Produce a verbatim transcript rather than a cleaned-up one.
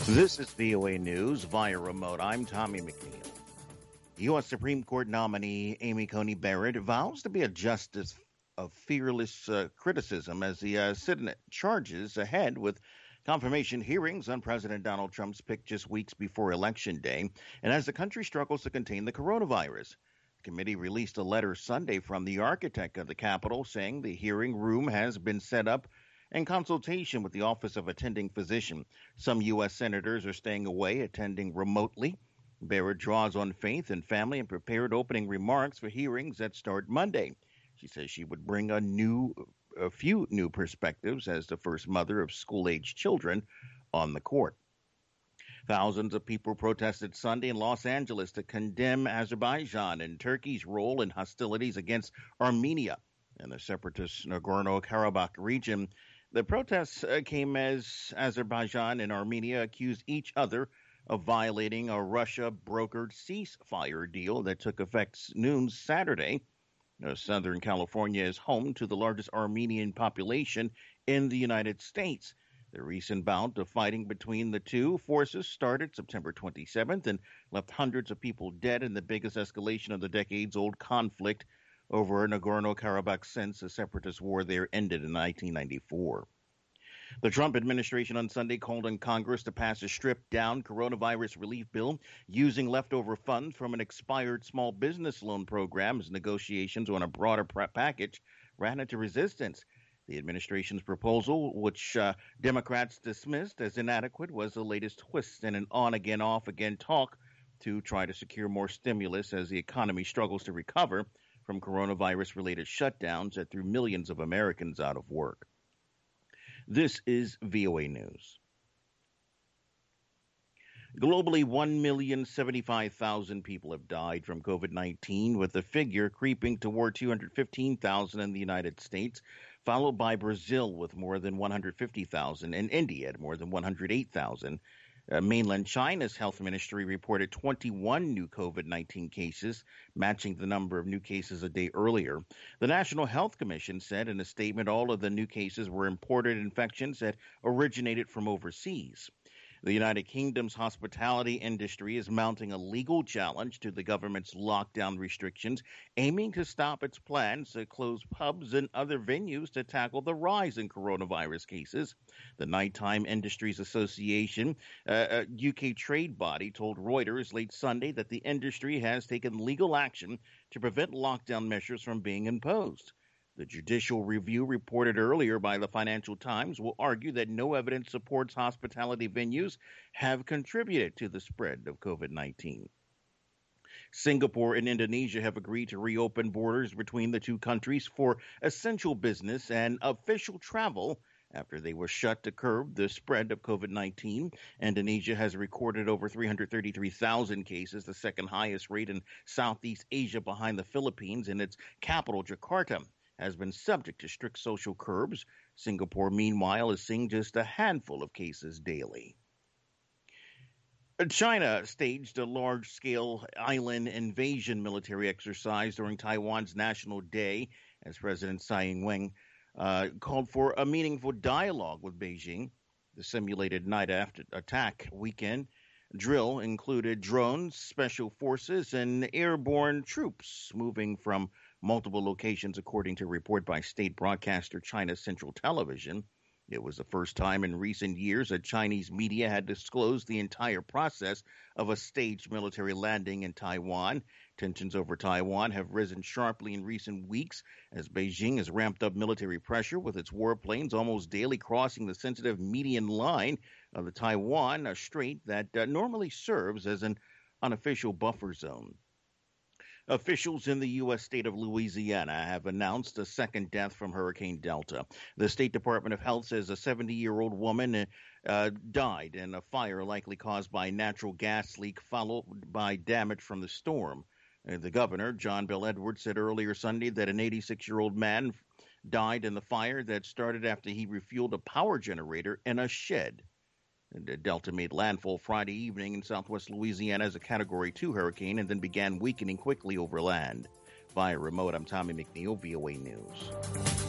This is V O A News via remote. I'm Tommy McNeil. U S. Supreme Court nominee Amy Coney Barrett vows to be a justice of fearless uh, criticism as the uh, Senate charges ahead with confirmation hearings on President Donald Trump's pick just weeks before Election Day, and as the country struggles to contain the coronavirus. The committee released a letter Sunday from the architect of the Capitol saying the hearing room has been set up in consultation with the Office of Attending Physician. Some U S senators are staying away, attending remotely. Barrett draws on faith and family and prepared opening remarks for hearings that start Monday. She says she would bring a new, a few new perspectives as the first mother of school-age children on the court. Thousands of people protested Sunday in Los Angeles to condemn Azerbaijan and Turkey's role in hostilities against Armenia in the separatist Nagorno-Karabakh region. The protests uh, came as Azerbaijan and Armenia accused each other of violating a Russia-brokered ceasefire deal that took effect noon Saturday. Uh, Southern California is home to the largest Armenian population in the United States. The recent bout of fighting between the two forces started September twenty-seventh and left hundreds of people dead in the biggest escalation of the decades-old conflict over Nagorno-Karabakh since the separatist war there ended in nineteen ninety-four. The Trump administration on Sunday called on Congress to pass a stripped-down coronavirus relief bill using leftover funds from an expired small business loan program as negotiations on a broader package ran into resistance. The administration's proposal, which uh, Democrats dismissed as inadequate, was the latest twist in an on-again, off-again talk to try to secure more stimulus as the economy struggles to recover from coronavirus-related shutdowns that threw millions of Americans out of work. This is V O A News. Globally, one million seventy-five thousand people have died from COVID nineteen, with the figure creeping toward two hundred fifteen thousand in the United States, followed by Brazil with more than one hundred fifty thousand and India at more than one hundred eight thousand. Uh, mainland China's health ministry reported twenty-one new COVID nineteen cases, matching the number of new cases a day earlier. The National Health Commission said in a statement all of the new cases were imported infections that originated from overseas. The United Kingdom's hospitality industry is mounting a legal challenge to the government's lockdown restrictions, aiming to stop its plans to close pubs and other venues to tackle the rise in coronavirus cases. The Nighttime Industries Association, uh, a U K trade body, told Reuters late Sunday that the industry has taken legal action to prevent lockdown measures from being imposed. The judicial review reported earlier by the Financial Times will argue that no evidence supports hospitality venues have contributed to the spread of COVID nineteen. Singapore and Indonesia have agreed to reopen borders between the two countries for essential business and official travel after they were shut to curb the spread of COVID nineteen. Indonesia has recorded over three hundred thirty-three thousand cases, the second highest rate in Southeast Asia behind the Philippines, and its capital, Jakarta, has been subject to strict social curbs. Singapore, meanwhile, is seeing just a handful of cases daily. China staged a large-scale island invasion military exercise during Taiwan's National Day as President Tsai Ing-wen uh, called for a meaningful dialogue with Beijing. The simulated night after attack weekend drill included drones, special forces, and airborne troops moving from multiple locations, according to a report by state broadcaster China Central Television. It was the first time in recent years that Chinese media had disclosed the entire process of a staged military landing in Taiwan. Tensions over Taiwan have risen sharply in recent weeks as Beijing has ramped up military pressure with its warplanes almost daily crossing the sensitive median line of the Taiwan Strait that uh, normally serves as an unofficial buffer zone. Officials in the U S state of Louisiana have announced a second death from Hurricane Delta. The State Department of Health says a seventy-year-old woman uh, died in a fire likely caused by a natural gas leak followed by damage from the storm. Uh, the governor, John Bel Edwards, said earlier Sunday that an eighty-six-year-old man died in the fire that started after he refueled a power generator in a shed. Delta made landfall Friday evening in southwest Louisiana as a Category two hurricane and then began weakening quickly over land. Via remote, I'm Tommy McNeil, V O A News.